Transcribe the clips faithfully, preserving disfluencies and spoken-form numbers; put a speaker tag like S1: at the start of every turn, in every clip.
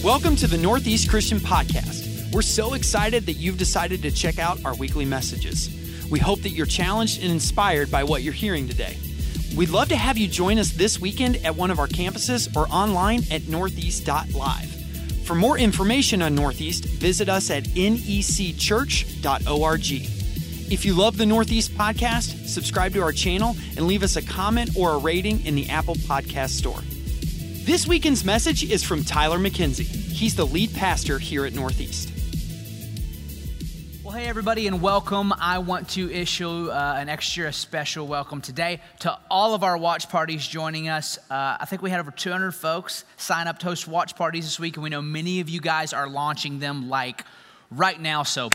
S1: Welcome to the Northeast Christian Podcast. We're so excited that you've decided to check out our weekly messages. We hope that you're challenged and inspired by what you're hearing today. We'd love to have you join us this weekend at one of our campuses or online at northeast dot live. For more information on Northeast, visit us at N E C church dot org. If you love the Northeast Podcast, subscribe to our channel and leave us a comment or a rating in the Apple Podcast Store. This weekend's message is from Tyler McKenzie. He's the lead pastor here at Northeast.
S2: Well, hey everybody, and welcome. I want to issue uh, an extra special welcome today to all of our watch parties joining us. Uh, I think we had over two hundred folks sign up to host watch parties this week, and we know many of you guys are launching them like right now, so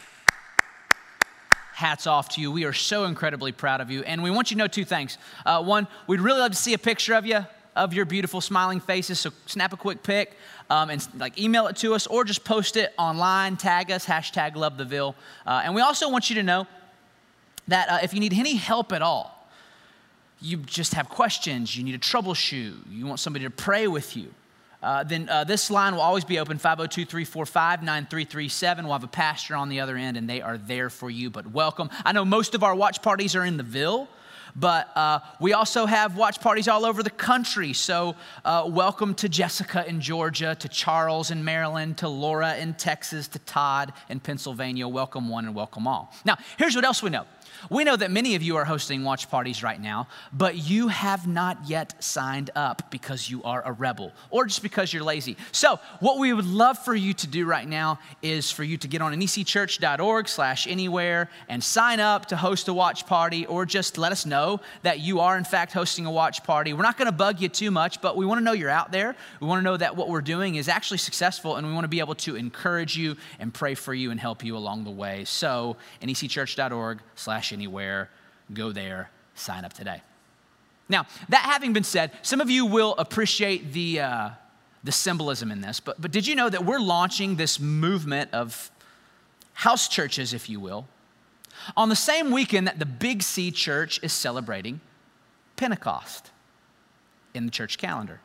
S2: hats off to you. We are so incredibly proud of you, and we want you to know two things. Uh, one, we'd really love to see a picture of you, of your beautiful smiling faces, so snap a quick pic um, and like email it to us or just post it online, tag us, hashtag love the Ville. Uh, and we also want you to know that uh, if you need any help at all, you just have questions, you need a troubleshoot, you want somebody to pray with you, uh, then uh, this line will always be open, five oh two, three four five, nine three three seven. We'll have a pastor on the other end, and they are there for you, but welcome. I know most of our watch parties are in the Ville, but uh, we also have watch parties all over the country. So uh, welcome to Jessica in Georgia, to Charles in Maryland, to Laura in Texas, to Todd in Pennsylvania. Welcome one and welcome all. Now, here's what else we know. We know that many of you are hosting watch parties right now, but you have not yet signed up because you are a rebel or just because you're lazy. So what we would love for you to do right now is for you to get on N E C church dot org slash anywhere and sign up to host a watch party, or just let us know that you are in fact hosting a watch party. We're not going to bug you too much, but we want to know you're out there. We want to know that what we're doing is actually successful, and we want to be able to encourage you and pray for you and help you along the way. So N E C church dot org slash anywhere, go there, sign up today. Now, that having been said, some of you will appreciate the uh, the symbolism in this, but, but did you know that we're launching this movement of house churches, if you will, on the same weekend that the Big C Church is celebrating Pentecost in the church calendar?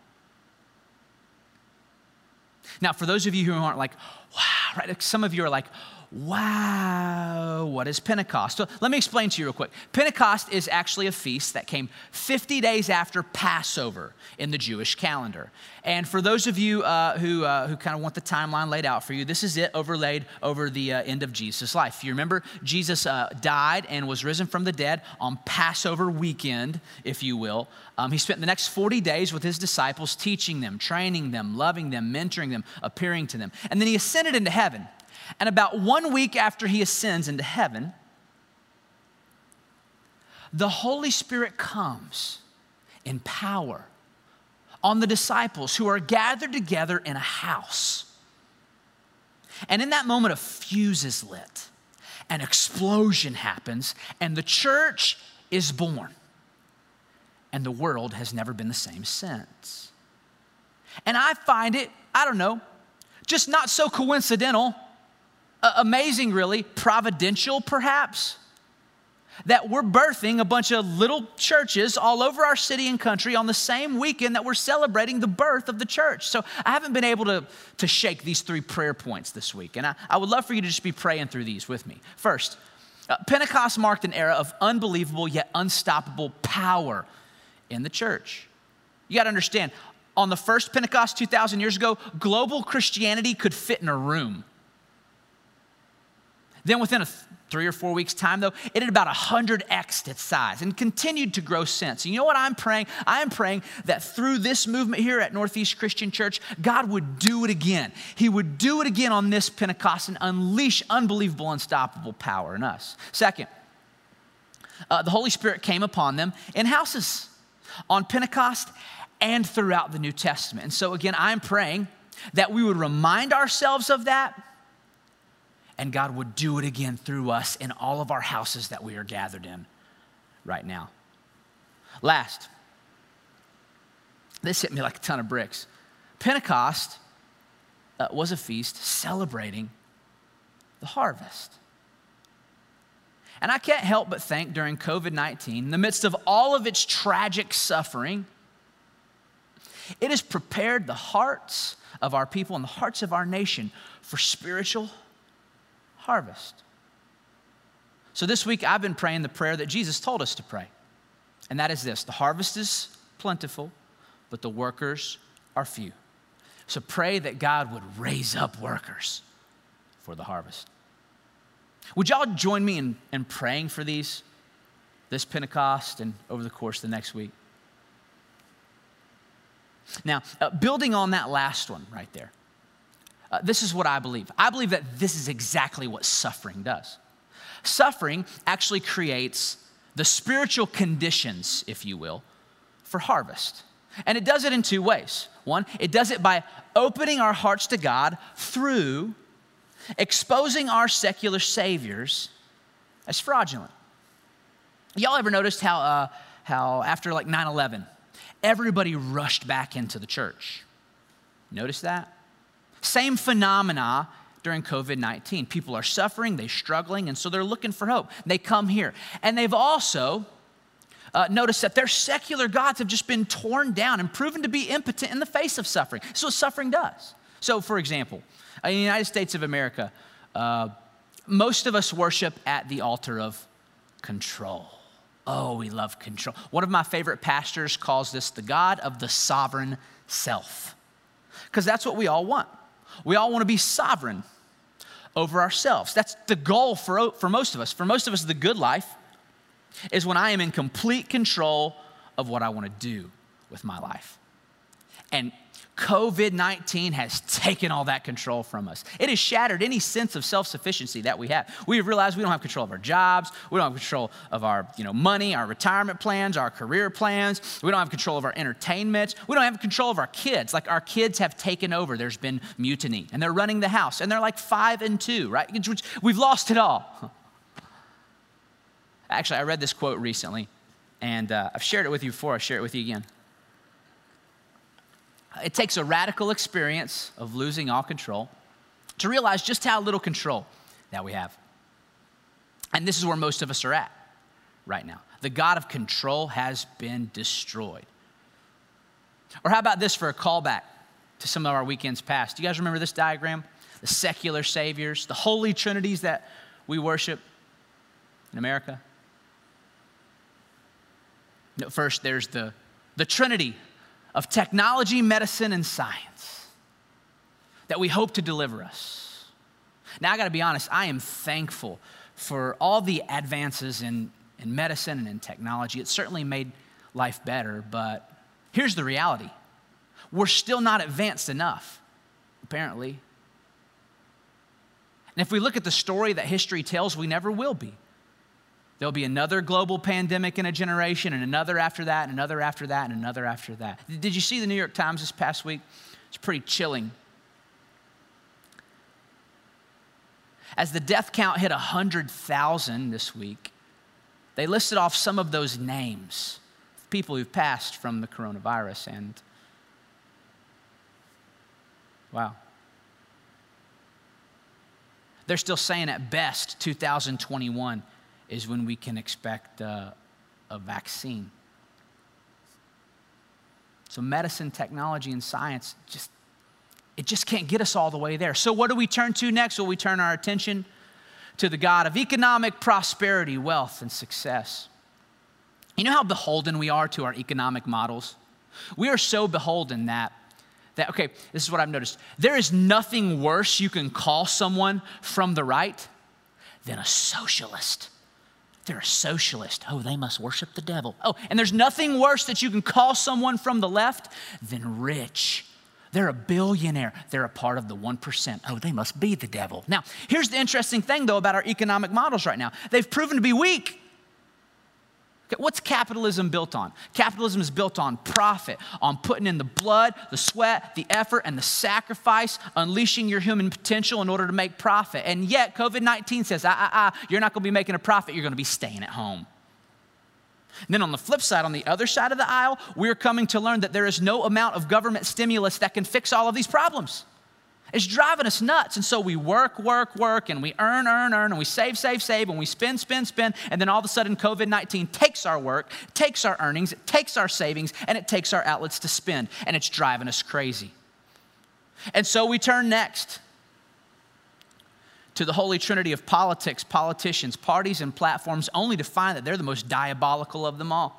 S2: Now, for those of you who aren't like, wow, right? Some of you are like, wow, what is Pentecost? So let me explain to you real quick. Pentecost is actually a feast that came fifty days after Passover in the Jewish calendar. And for those of you uh, who uh, who kind of want the timeline laid out for you, this is it overlaid over the uh, end of Jesus' life. You remember Jesus uh, died and was risen from the dead on Passover weekend, if you will. Um, he spent the next forty days with his disciples, teaching them, training them, loving them, mentoring them, appearing to them. And then he ascended into heaven. And about one week after he ascends into heaven, the Holy Spirit comes in power on the disciples who are gathered together in a house. And in that moment, a fuse is lit, an explosion happens, and the church is born. And the world has never been the same since. And I find it, I don't know, just not so coincidental, uh, amazing really, providential perhaps, that we're birthing a bunch of little churches all over our city and country on the same weekend that we're celebrating the birth of the church. So I haven't been able to, to shake these three prayer points this week, and I, I would love for you to just be praying through these with me. First, uh, Pentecost marked an era of unbelievable yet unstoppable power in the church. You got to understand, on the first Pentecost two thousand years ago, global Christianity could fit in a room. Then within a th- three or four weeks time though, it had about one hundred x'd its size and continued to grow since. And you know what I'm praying? I am praying that through this movement here at Northeast Christian Church, God would do it again. He would do it again on this Pentecost and unleash unbelievable, unstoppable power in us. Second, uh, the Holy Spirit came upon them in houses on Pentecost and throughout the New Testament. And so again, I'm praying that we would remind ourselves of that, and God would do it again through us in all of our houses that we are gathered in right now. Last, this hit me like a ton of bricks. Pentecost uh, was a feast celebrating the harvest. And I can't help but think during covid nineteen, in the midst of all of its tragic suffering, It has prepared the hearts of our people and the hearts of our nation for spiritual harvest. So this week I've been praying the prayer that Jesus told us to pray. And that is this: the harvest is plentiful, but the workers are few. So pray that God would raise up workers for the harvest. Would y'all join me in, in praying for these, this Pentecost and over the course of the next week? Now, uh, building on that last one right there, uh, this is what I believe. I believe that this is exactly what suffering does. Suffering actually creates the spiritual conditions, if you will, for harvest. And it does it in two ways. One, it does it by opening our hearts to God through exposing our secular saviors as fraudulent. Y'all ever noticed how, uh, how after like nine eleven, everybody rushed back into the church? Notice that? Same phenomena during covid nineteen. People are suffering, they're struggling, and so they're looking for hope. They come here. And they've also uh, noticed that their secular gods have just been torn down and proven to be impotent in the face of suffering. This is what suffering does. So, for example, in the United States of America, uh, most of us worship at the altar of control. Oh, we love control. One of my favorite pastors calls this the God of the sovereign self, because that's what we all want. We all want to be sovereign over ourselves. That's the goal for, for most of us. For most of us, the good life is when I am in complete control of what I want to do with my life. And covid nineteen has taken all that control from us. It has shattered any sense of self-sufficiency that we have. We have realized we don't have control of our jobs. We don't have control of our you know, money, our retirement plans, our career plans. We don't have control of our entertainment. We don't have control of our kids. Like, our kids have taken over. There's been mutiny, and they're running the house, and they're like five and two, right? We've lost it all. Actually, I read this quote recently, and uh, I've shared it with you before. I'll share it with you again. It takes a radical experience of losing all control to realize just how little control that we have. And this is where most of us are at right now. The God of control has been destroyed. Or how about this for a callback to some of our weekends past? Do you guys remember this diagram? The secular saviors, the holy trinities that we worship in America. No, first, there's the, the Trinity of technology, medicine, and science that we hope to deliver us. Now, I gotta be honest, I am thankful for all the advances in, in medicine and in technology. It certainly made life better, but here's the reality. We're still not advanced enough, apparently. And if we look at the story that history tells, we never will be. There'll be another global pandemic in a generation, and another after that, and another after that, and another after that. Did you see the New York Times this past week? It's pretty chilling. As the death count hit one hundred thousand this week, they listed off some of those names of people who've passed from the coronavirus, and wow. They're still saying at best two thousand twenty-one is when we can expect uh, a vaccine. So medicine, technology, and science, just it just can't get us all the way there. So what do we turn to next? Well, we turn our attention to the God of economic prosperity, wealth, and success. You know how beholden we are to our economic models? We are so beholden that, that okay, this is what I've noticed. There is nothing worse you can call someone from the right than a socialist. They're a socialist. Oh, they must worship the devil. Oh, and there's nothing worse that you can call someone from the left than rich. They're a billionaire. They're a part of the one percent. Oh, they must be the devil. Now, here's the interesting thing, though, about our economic models right now. They've proven to be weak. Okay, what's capitalism built on? Capitalism is built on profit, on putting in the blood, the sweat, the effort, and the sacrifice, unleashing your human potential in order to make profit. And yet, covid nineteen says, ah, ah, ah, you're not going to be making a profit. You're going to be staying at home. And then on the flip side, on the other side of the aisle, we're coming to learn that there is no amount of government stimulus that can fix all of these problems. It's driving us nuts. And so we work, work, work, and we earn, earn, earn, and we save, save, save, and we spend, spend, spend, and then all of a sudden covid nineteen takes our work, takes our earnings, it takes our savings, and it takes our outlets to spend, and it's driving us crazy. And so we turn next to the holy trinity of politics, politicians, parties, and platforms, only to find that they're the most diabolical of them all.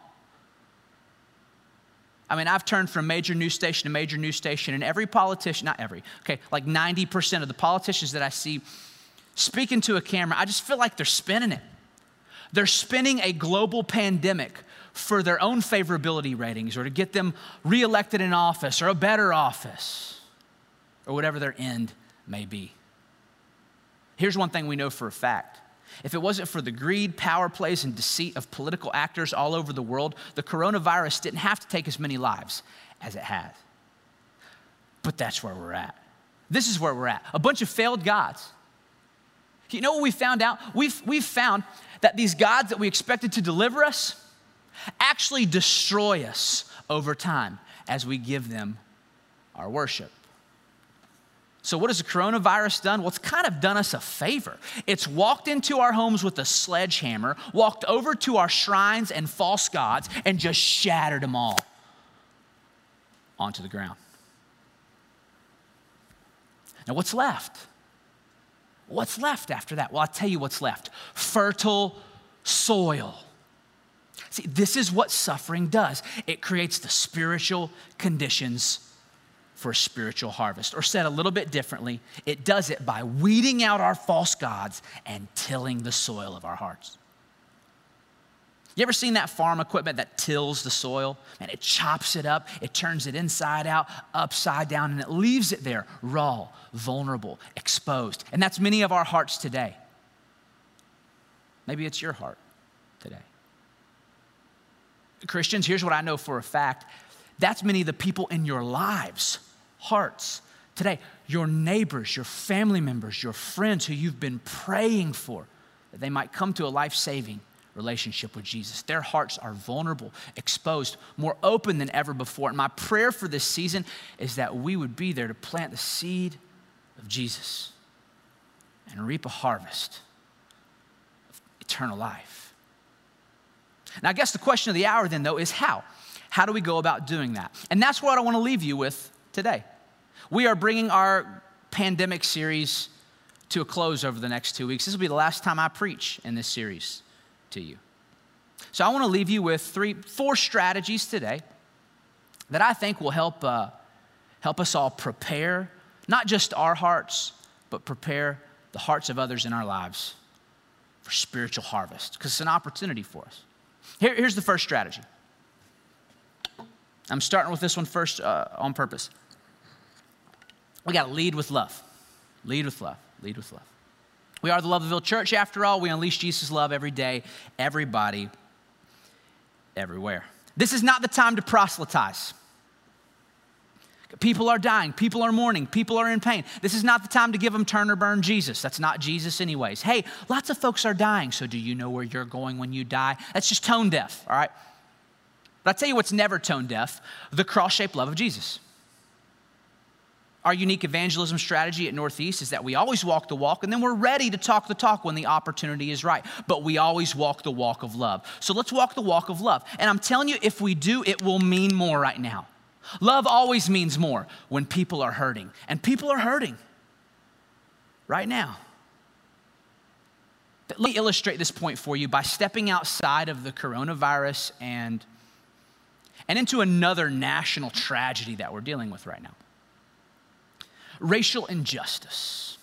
S2: I mean, I've turned from major news station to major news station, and every politician, not every, okay, like ninety percent of the politicians that I see speaking to a camera, I just feel like they're spinning it. They're spinning a global pandemic for their own favorability ratings or to get them reelected in office or a better office or whatever their end may be. Here's one thing we know for a fact. If it wasn't for the greed, power plays, and deceit of political actors all over the world, the coronavirus didn't have to take as many lives as it has. But that's where we're at. This is where we're at. A bunch of failed gods. You know what we found out? We've, we've found that these gods that we expected to deliver us actually destroy us over time as we give them our worship. So what has the coronavirus done? Well, it's kind of done us a favor. It's walked into our homes with a sledgehammer, walked over to our shrines and false gods, and just shattered them all onto the ground. Now, what's left? What's left after that? Well, I'll tell you what's left. Fertile soil. See, this is what suffering does. It creates the spiritual conditions for a spiritual harvest. Or said a little bit differently, it does it by weeding out our false gods and tilling the soil of our hearts. You ever seen that farm equipment that tills the soil? And it chops it up, it turns it inside out, upside down, and it leaves it there raw, vulnerable, exposed. And that's many of our hearts today. Maybe it's your heart today. Christians, here's what I know for a fact. That's many of the people in your lives, hearts today, your neighbors, your family members, your friends who you've been praying for, that they might come to a life-saving relationship with Jesus. Their hearts are vulnerable, exposed, more open than ever before. And my prayer for this season is that we would be there to plant the seed of Jesus and reap a harvest of eternal life. Now, I guess the question of the hour then, though, is how? How do we go about doing that? And that's what I want to leave you with today. We are bringing our pandemic series to a close over the next two weeks. This will be the last time I preach in this series to you. So I want to leave you with three, four strategies today that I think will help, uh, help us all prepare, not just our hearts, but prepare the hearts of others in our lives for spiritual harvest, because it's an opportunity for us. Here, here's the first strategy. I'm starting with this one first uh, on purpose. We got to lead with love. Lead with love. Lead with love. We are the Loveville Church. After all, we unleash Jesus' love every day, everybody, everywhere. This is not the time to proselytize. People are dying. People are mourning. People are in pain. This is not the time to give them turn or burn Jesus. That's not Jesus anyways. Hey, lots of folks are dying, so do you know where you're going when you die? That's just tone deaf, all right? But I'll tell you what's never tone deaf, the cross-shaped love of Jesus. Our unique evangelism strategy at Northeast is that we always walk the walk, and then we're ready to talk the talk when the opportunity is right. But we always walk the walk of love. So let's walk the walk of love. And I'm telling you, if we do, it will mean more right now. Love always means more when people are hurting. And people are hurting right now. But let me illustrate this point for you by stepping outside of the coronavirus and, and into another national tragedy that we're dealing with right now. Racial injustice.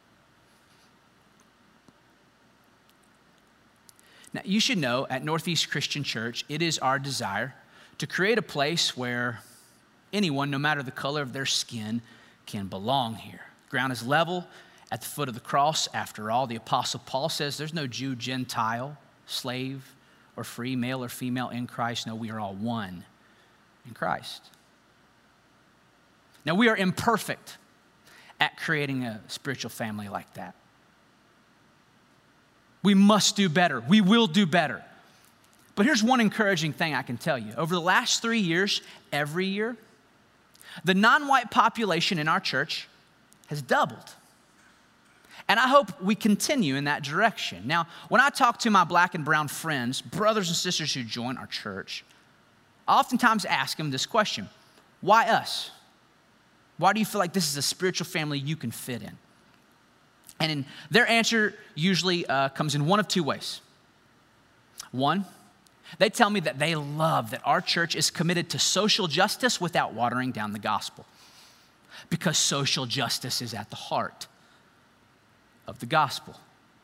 S2: Now, you should know at Northeast Christian Church, it is our desire to create a place where anyone, no matter the color of their skin, can belong here. The ground is level at the foot of the cross. After all, the Apostle Paul says there's no Jew, Gentile, slave or free, male or female in Christ. No, we are all one in Christ. Now, we are imperfect at creating a spiritual family like that. We must do better. We will do better. But here's one encouraging thing I can tell you. Over the last three years, every year, the non-white population in our church has doubled. And I hope we continue in that direction. Now, when I talk to my black and brown friends, brothers and sisters who join our church, I oftentimes ask them this question: why us? Why do you feel like this is a spiritual family you can fit in? And in, their answer usually uh, comes in one of two ways. One, they tell me that they love that our church is committed to social justice without watering down the gospel, because social justice is at the heart of the gospel.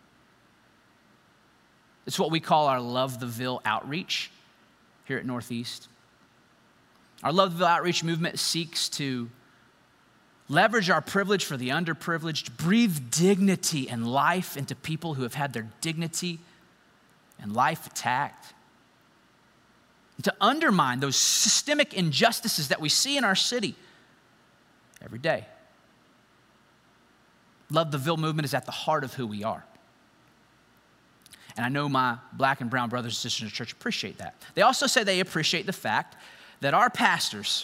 S2: It's what we call our Love the Ville outreach here at Northeast. Our Love the Ville outreach movement seeks to leverage our privilege for the underprivileged, breathe dignity and life into people who have had their dignity and life attacked, and to undermine those systemic injustices that we see in our city every day. Love the Ville movement is at the heart of who we are. And I know my black and brown brothers and sisters in the church appreciate that. They also say they appreciate the fact that our pastors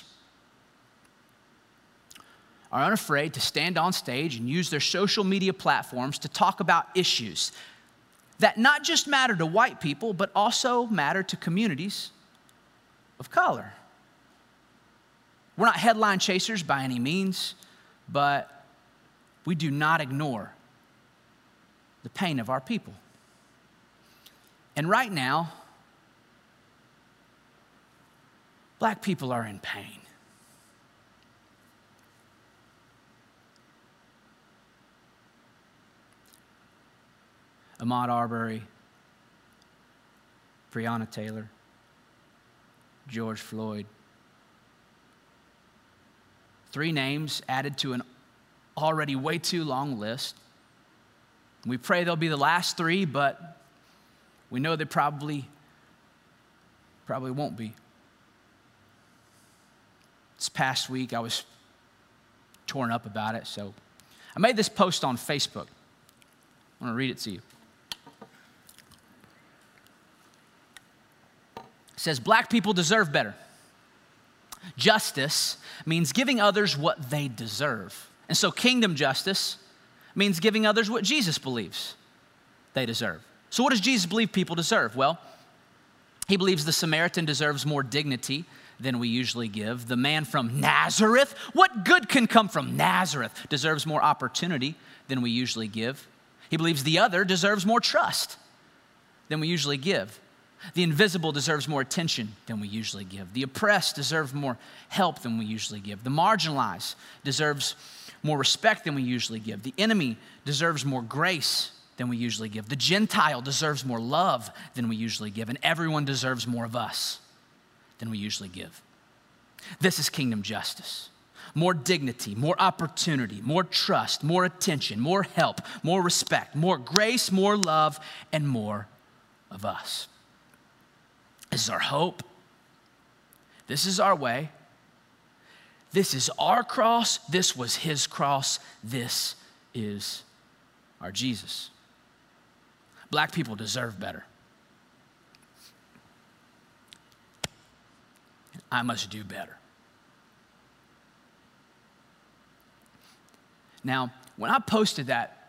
S2: are unafraid to stand on stage and use their social media platforms to talk about issues that not just matter to white people, but also matter to communities of color. We're not headline chasers by any means, but we do not ignore the pain of our people. And right now, black people are in pain. Ahmaud Arbery, Breonna Taylor, George Floyd. Three names added to an already way too long list. We pray they'll be the last three, but we know they probably, probably won't be. This past week, I was torn up about it, so I made this post on Facebook. I want to read it to you. It says, black people deserve better. Justice means giving others what they deserve. And so kingdom justice means giving others what Jesus believes they deserve. So what does Jesus believe people deserve? Well, he believes the Samaritan deserves more dignity than we usually give. The man from Nazareth, what good can come from Nazareth, deserves more opportunity than we usually give. He believes the other deserves more trust than we usually give. The invisible deserves more attention than we usually give. The oppressed deserve more help than we usually give. The marginalized deserves more respect than we usually give. The enemy deserves more grace than we usually give. The Gentile deserves more love than we usually give. And everyone deserves more of us than we usually give. This is kingdom justice. More dignity, more opportunity, more trust, more attention, more help, more respect, more grace, more love, and more of us. This is our hope. This is our way. This is our cross. This was his cross. This is our Jesus. Black people deserve better. I must do better. Now, when I posted that,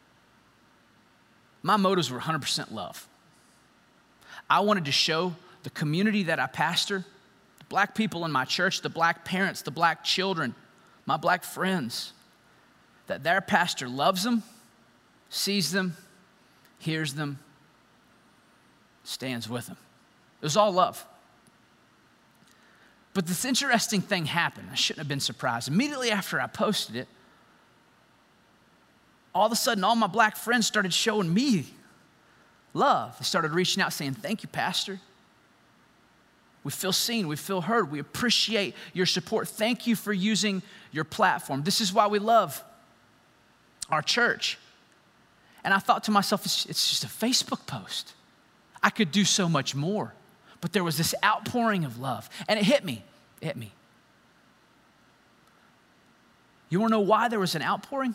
S2: my motives were one hundred percent love. I wanted to show the community that I pastor, the black people in my church, the black parents, the black children, my black friends, that their pastor loves them, sees them, hears them, stands with them. It was all love. But this interesting thing happened. I shouldn't have been surprised. Immediately after I posted it, all of a sudden, all my black friends started showing me love. They started reaching out saying, thank you, Pastor. We feel seen, we feel heard, we appreciate your support. Thank you for using your platform. This is why we love our church. And I thought to myself, it's, it's just a Facebook post. I could do so much more. But there was this outpouring of love. And it hit me, it hit me. You wanna know why there was an outpouring?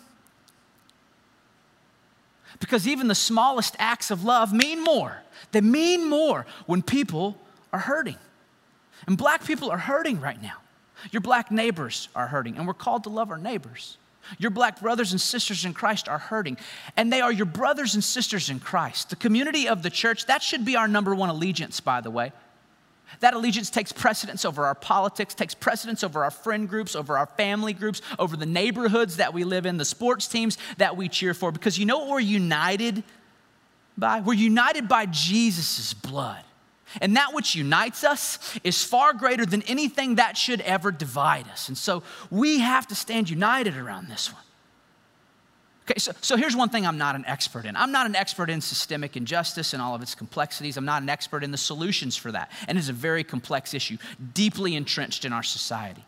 S2: Because even the smallest acts of love mean more. They mean more when people are hurting. And black people are hurting right now. Your black neighbors are hurting, and we're called to love our neighbors. Your black brothers and sisters in Christ are hurting, and they are your brothers and sisters in Christ. The community of the church, that should be our number one allegiance, by the way. That allegiance takes precedence over our politics, takes precedence over our friend groups, over our family groups, over the neighborhoods that we live in, the sports teams that we cheer for, because you know what we're united by? We're united by Jesus' blood. And that which unites us is far greater than anything that should ever divide us. And so we have to stand united around this one. Okay, so, so here's one thing I'm not an expert in. I'm not an expert in systemic injustice and all of its complexities. I'm not an expert in the solutions for that. And it's a very complex issue, deeply entrenched in our society.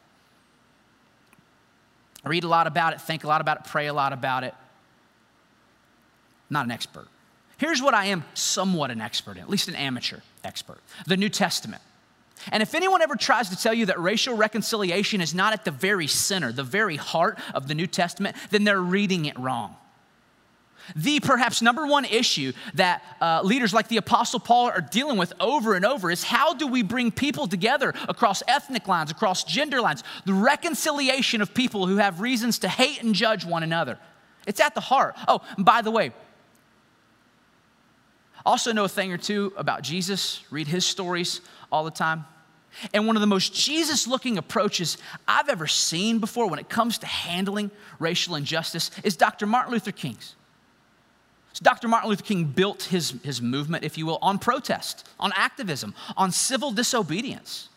S2: I read a lot about it, think a lot about it, pray a lot about it. Not an expert. Here's what I am somewhat an expert in, at least an amateur expert: the New Testament. And if anyone ever tries to tell you that racial reconciliation is not at the very center, the very heart of the New Testament, then they're reading it wrong. The perhaps number one issue that uh, leaders like the Apostle Paul are dealing with over and over is how do we bring people together across ethnic lines, across gender lines, the reconciliation of people who have reasons to hate and judge one another. It's at the heart. Oh, and by the way, also know a thing or two about Jesus, read his stories all the time. And one of the most Jesus-looking approaches I've ever seen before when it comes to handling racial injustice is Doctor Martin Luther King's. So Doctor Martin Luther King built his, his movement, if you will, on protest, on activism, on civil disobedience.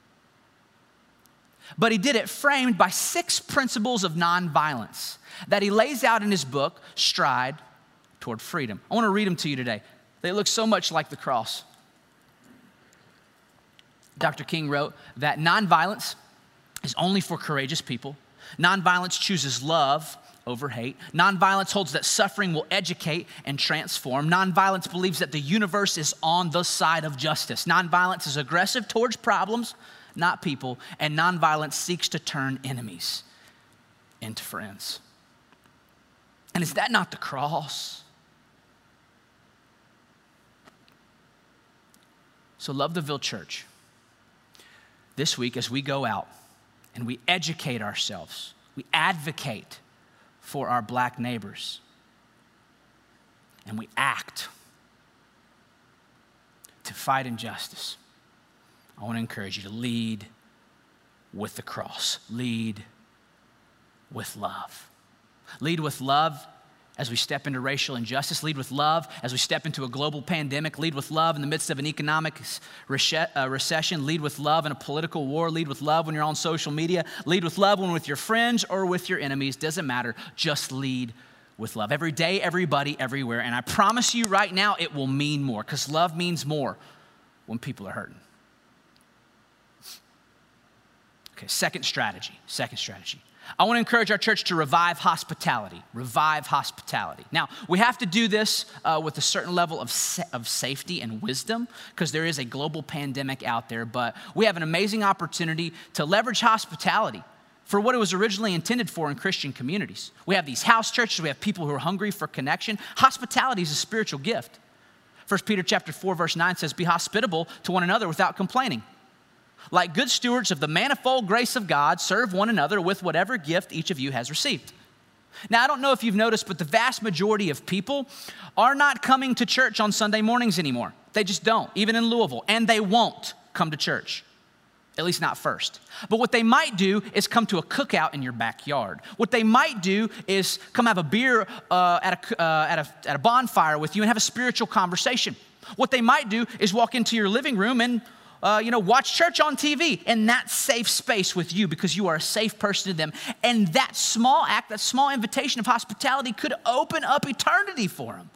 S2: But he did it framed by six principles of nonviolence that he lays out in his book, Stride Toward Freedom. I want to read them to you today. They look so much like the cross. Doctor King wrote that nonviolence is only for courageous people. Nonviolence chooses love over hate. Nonviolence holds that suffering will educate and transform. Nonviolence believes that the universe is on the side of justice. Nonviolence is aggressive towards problems, not people. And nonviolence seeks to turn enemies into friends. And is that not the cross? So Love the Ville Church, this week as we go out and we educate ourselves, we advocate for our black neighbors, and we act to fight injustice, I want to encourage you to lead with the cross. Lead with love. Lead with love as we step into racial injustice. Lead with love as we step into a global pandemic. Lead with love in the midst of an economic recession. Lead with love in a political war. Lead with love when you're on social media. Lead with love when with your friends or with your enemies. Doesn't matter. Just lead with love. Every day, everybody, everywhere. And I promise you right now, it will mean more, because love means more when people are hurting. Okay, second strategy. Second strategy. I want to encourage our church to revive hospitality. Revive hospitality. Now, we have to do this uh, with a certain level of, sa- of safety and wisdom, because there is a global pandemic out there, but we have an amazing opportunity to leverage hospitality for what it was originally intended for in Christian communities. We have these house churches. We have people who are hungry for connection. Hospitality is a spiritual gift. First Peter chapter four, verse nine says, "Be hospitable to one another without complaining. Like good stewards of the manifold grace of God, serve one another with whatever gift each of you has received." Now, I don't know if you've noticed, but the vast majority of people are not coming to church on Sunday mornings anymore. They just don't, even in Louisville. And they won't come to church, at least not first. But what they might do is come to a cookout in your backyard. What they might do is come have a beer uh, at, a, uh, at, a, at a bonfire with you and have a spiritual conversation. What they might do is walk into your living room and Uh, you know, watch church on T V in that safe space with you, because you are a safe person to them. And that small act, that small invitation of hospitality could open up eternity for them.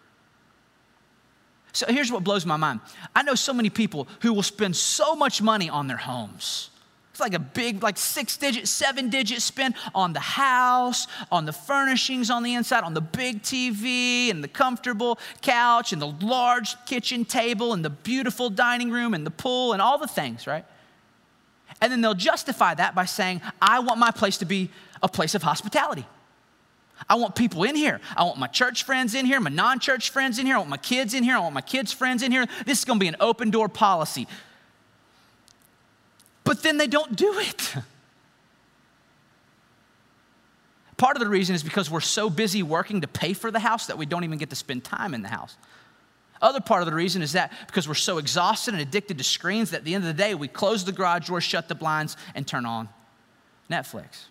S2: So here's what blows my mind. I know so many people who will spend so much money on their homes. It's like a big, like six digit, seven digit spend on the house, on the furnishings on the inside, on the big T V and the comfortable couch and the large kitchen table and the beautiful dining room and the pool and all the things, right? And then they'll justify that by saying, I want my place to be a place of hospitality. I want people in here. I want my church friends in here, my non-church friends in here. I want my kids in here. I want my kids' friends in here. This is going to be an open door policy. But then they don't do it. Part of the reason is because we're so busy working to pay for the house that we don't even get to spend time in the house. Other part of the reason is that because we're so exhausted and addicted to screens that at the end of the day, we close the garage door, shut the blinds, and turn on Netflix.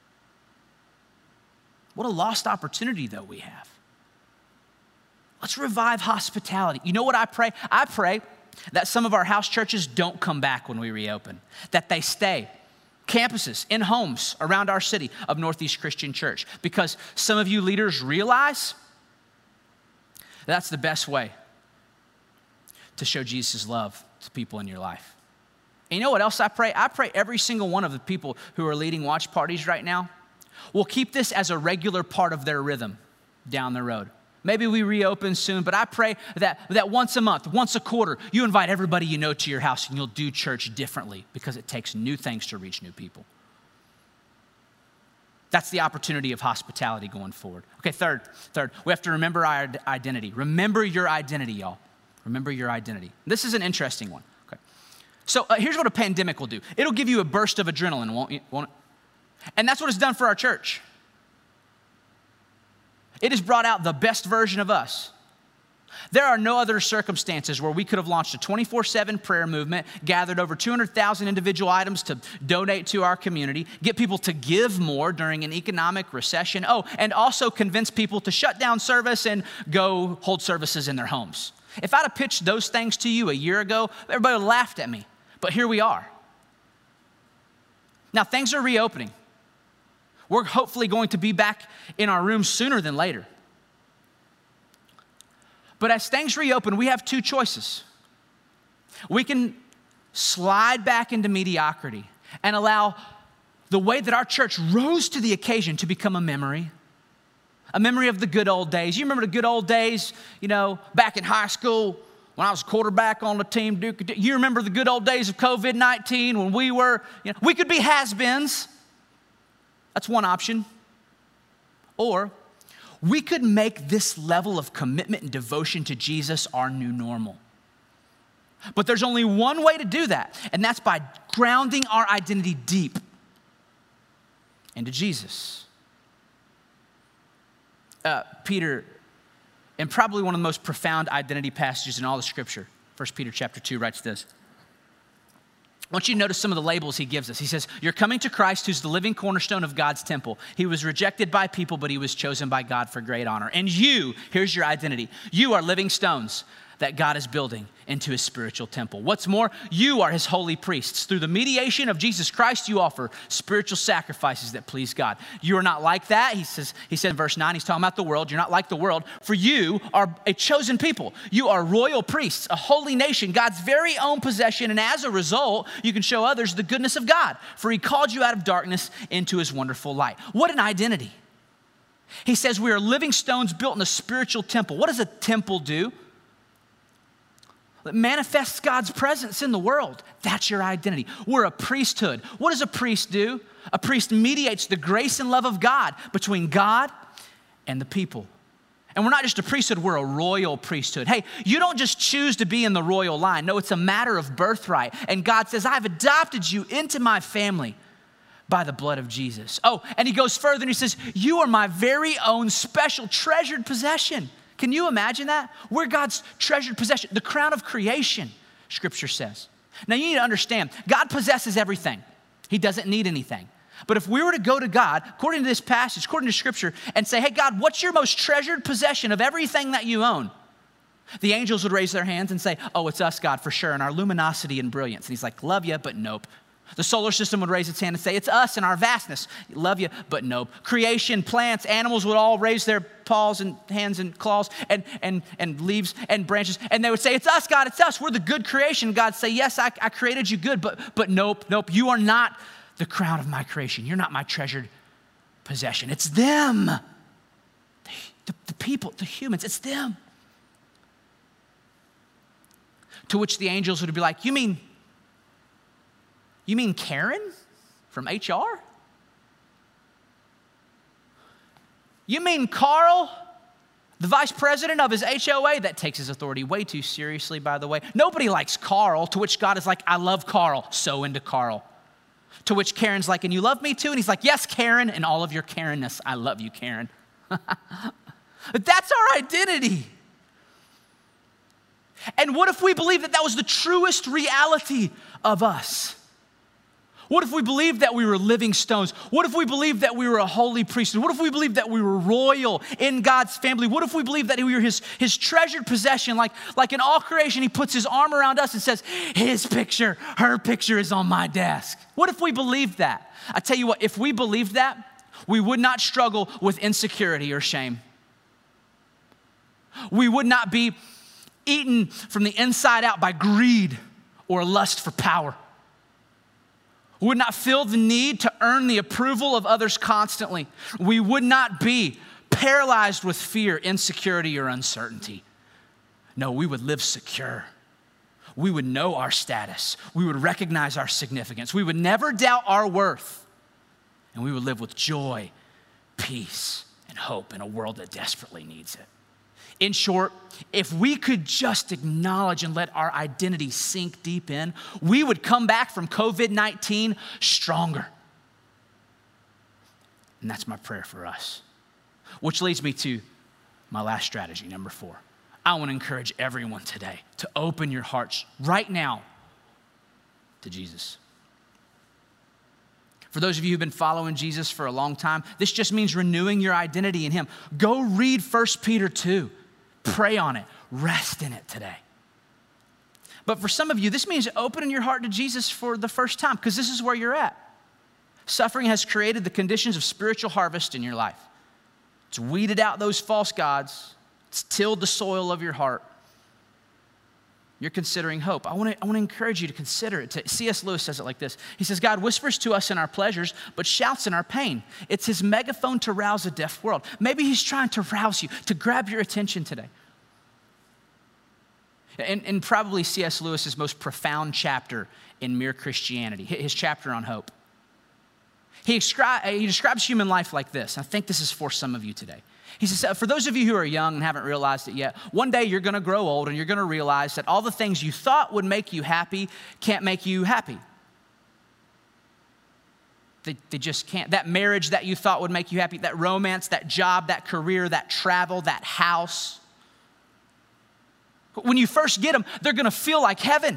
S2: What a lost opportunity, though, we have. Let's revive hospitality. You know what I pray? I pray that some of our house churches don't come back when we reopen, that they stay. Campuses in homes around our city of Northeast Christian Church, because some of you leaders realize that's the best way to show Jesus' love to people in your life. And you know what else I pray? I pray every single one of the people who are leading watch parties right now will keep this as a regular part of their rhythm down the road. Maybe we reopen soon, but I pray that, that once a month, once a quarter, you invite everybody you know to your house and you'll do church differently because it takes new things to reach new people. That's the opportunity of hospitality going forward. Okay, third, third, we have to remember our identity. Remember your identity, y'all. Remember your identity. This is an interesting one. Okay, so uh, here's what a pandemic will do. It'll give you a burst of adrenaline, won't, you, won't it? And that's what it's done for our church. It has brought out the best version of us. There are no other circumstances where we could have launched a twenty-four seven prayer movement, gathered over two hundred thousand individual items to donate to our community, get people to give more during an economic recession. Oh, and also convince people to shut down service and go hold services in their homes. If I'd have pitched those things to you a year ago, everybody would have laughed at me. But here we are. Now, things are reopening. We're hopefully going to be back in our rooms sooner than later. But as things reopen, we have two choices. We can slide back into mediocrity and allow the way that our church rose to the occasion to become a memory, a memory of the good old days. You remember the good old days, you know, back in high school when I was quarterback on the team. Duke. You remember the good old days of covid nineteen when we were, you know, we could be has-beens. That's one option. Or we could make this level of commitment and devotion to Jesus our new normal. But there's only one way to do that, and that's by grounding our identity deep into Jesus. Uh, Peter, in probably one of the most profound identity passages in all of Scripture, First Peter chapter two writes this. I want you to notice some of the labels he gives us. He says, you're coming to Christ, who's the living cornerstone of God's temple. He was rejected by people, but he was chosen by God for great honor. And you, here's your identity. You are living stones that God is building into his spiritual temple. What's more, you are his holy priests. Through the mediation of Jesus Christ, you offer spiritual sacrifices that please God. You are not like that. He says, he said in verse nine, he's talking about the world. You're not like the world, for you are a chosen people. You are royal priests, a holy nation, God's very own possession. And as a result, you can show others the goodness of God, for he called you out of darkness into his wonderful light. What an identity. He says we are living stones built in a spiritual temple. What does a temple do? It manifests God's presence in the world. That's your identity. We're a priesthood. What does a priest do? A priest mediates the grace and love of God between God and the people. And we're not just a priesthood, we're a royal priesthood. Hey, you don't just choose to be in the royal line. No, it's a matter of birthright. And God says, I've adopted you into my family by the blood of Jesus. Oh, and he goes further and he says, you are my very own special treasured possession. Can you imagine that? We're God's treasured possession, the crown of creation, Scripture says. Now you need to understand, God possesses everything. He doesn't need anything. But if we were to go to God, according to this passage, according to Scripture, and say, hey God, what's your most treasured possession of everything that you own? The angels would raise their hands and say, oh, it's us, God, for sure, and our luminosity and brilliance. And he's like, love you, but nope. The solar system would raise its hand and say, it's us and our vastness. Love you, but nope. Creation, plants, animals would all raise their paws and hands and claws and, and, and leaves and branches. And they would say, it's us, God, it's us. We're the good creation. God would say, yes, I, I created you good, but, but nope, nope. You are not the crown of my creation. You're not my treasured possession. It's them. The, the, the people, the humans, it's them. To which the angels would be like, you mean, You mean Karen from H R? You mean Carl, the vice president of his H O A? That takes his authority way too seriously, by the way. Nobody likes Carl, to which God is like, I love Carl, so into Carl. To which Karen's like, and you love me too? And he's like, yes, Karen, and all of your Karenness. I love you, Karen. But that's our identity. And what if we believe that that was the truest reality of us? What if we believed that we were living stones? What if we believed that we were a holy priesthood? What if we believed that we were royal in God's family? What if we believed that we were his, his treasured possession? Like, like in all creation, he puts his arm around us and says, his picture, her picture is on my desk. What if we believed that? I tell you what, if we believed that, we would not struggle with insecurity or shame. We would not be eaten from the inside out by greed or lust for power. We would not feel the need to earn the approval of others constantly. We would not be paralyzed with fear, insecurity, or uncertainty. No, we would live secure. We would know our status. We would recognize our significance. We would never doubt our worth. And we would live with joy, peace, and hope in a world that desperately needs it. In short, if we could just acknowledge and let our identity sink deep in, we would come back from covid nineteen stronger. And that's my prayer for us. Which leads me to my last strategy, number four. I want to encourage everyone today to open your hearts right now to Jesus. For those of you who've been following Jesus for a long time, this just means renewing your identity in him. Go read First Peter two. Pray on it. Rest in it today. But for some of you, this means opening your heart to Jesus for the first time, because this is where you're at. Suffering has created the conditions of spiritual harvest in your life. It's weeded out those false gods. It's tilled the soil of your heart. You're considering hope. I want to I want to encourage you to consider it. C S Lewis says it like this. He says, God whispers to us in our pleasures, but shouts in our pain. It's his megaphone to rouse a deaf world. Maybe he's trying to rouse you, to grab your attention today. And, and probably C S Lewis's most profound chapter in Mere Christianity, his chapter on hope. He, descri- he describes human life like this. I think this is for some of you today. He says, for those of you who are young and haven't realized it yet, one day you're going to grow old and you're going to realize that all the things you thought would make you happy can't make you happy. They, they just can't. That marriage that you thought would make you happy, that romance, that job, that career, that travel, that house. When you first get them, they're going to feel like heaven.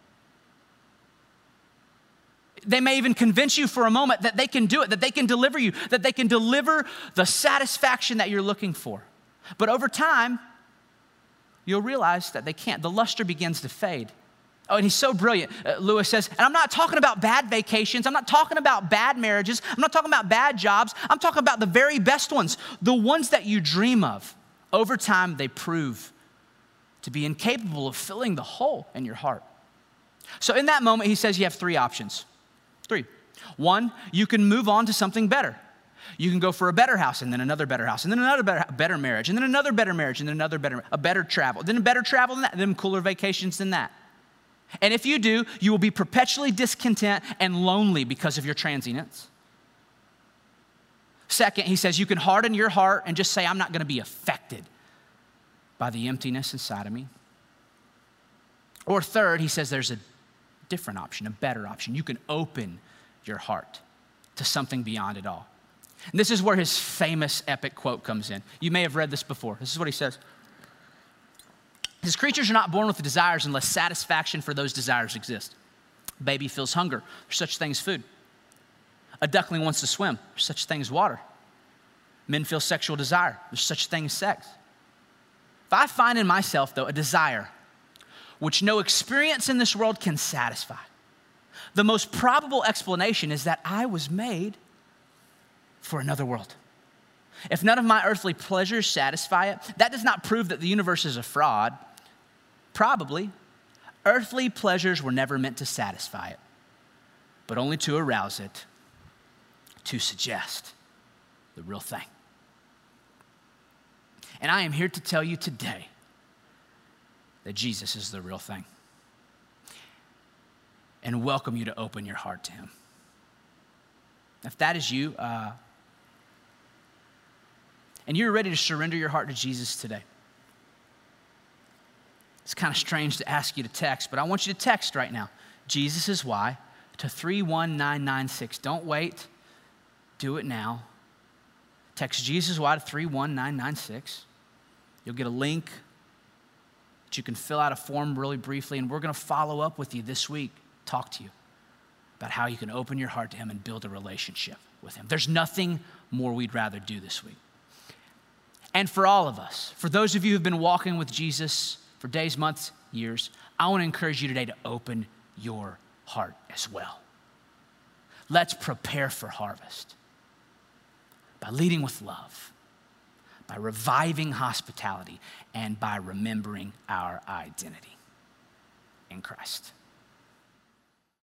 S2: They may even convince you for a moment that they can do it, that they can deliver you, that they can deliver the satisfaction that you're looking for. But over time, you'll realize that they can't. The luster begins to fade. Oh, and he's so brilliant. Uh, Lewis says, and I'm not talking about bad vacations. I'm not talking about bad marriages. I'm not talking about bad jobs. I'm talking about the very best ones, the ones that you dream of. Over time, they prove to be incapable of filling the hole in your heart. So in that moment, he says you have three options. Three. One, you can move on to something better. You can go for a better house and then another better house and then another better, better marriage and then another better marriage and then another better, a better travel, then a better travel than that, and then cooler vacations than that. And if you do, you will be perpetually discontent and lonely because of your transience. Second, he says you can harden your heart and just say, I'm not going to be affected by the emptiness inside of me. Or third, he says there's a different option, a better option. You can open your heart to something beyond it all. And this is where his famous epic quote comes in. You may have read this before. This is what he says. His creatures are not born with desires unless satisfaction for those desires exists. A baby feels hunger. There's such thing as food. A duckling wants to swim. There's such thing as water. Men feel sexual desire. There's such thing as sex. If I find in myself, though, a desire which no experience in this world can satisfy, the most probable explanation is that I was made for another world. If none of my earthly pleasures satisfy it, that does not prove that the universe is a fraud. Probably, earthly pleasures were never meant to satisfy it, but only to arouse it, to suggest the real thing. And I am here to tell you today that Jesus is the real thing, and welcome you to open your heart to him. If that is you, uh, and you're ready to surrender your heart to Jesus today, it's kind of strange to ask you to text, but I want you to text right now. Jesus is why to three one nine nine six. Don't wait. Do it now. Text Jesus Y to three one nine nine six. You'll get a link that you can fill out a form really briefly, and we're going to follow up with you this week, talk to you about how you can open your heart to him and build a relationship with him. There's nothing more we'd rather do this week. And for all of us, for those of you who've been walking with Jesus for days, months, years, I want to encourage you today to open your heart as well. Let's prepare for harvest by leading with love, by reviving hospitality, and by remembering our identity in Christ.